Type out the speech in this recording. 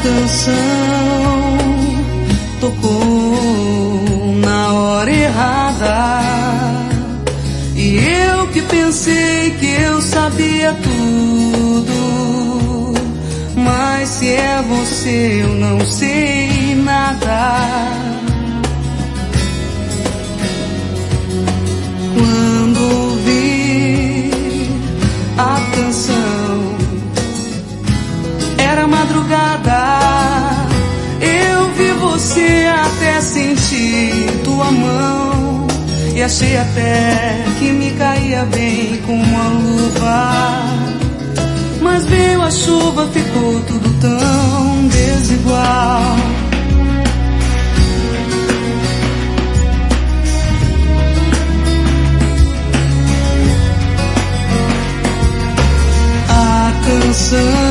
canção tocou na hora errada, e eu que pensei que eu sabia tudo, mas se é você eu não sei nada. Quando ouvi a canção, era madrugada, eu vi você, até senti tua mão, e achei até que me caía bem como uma luva. Mas veio a chuva, ficou tudo tão desigual. A canção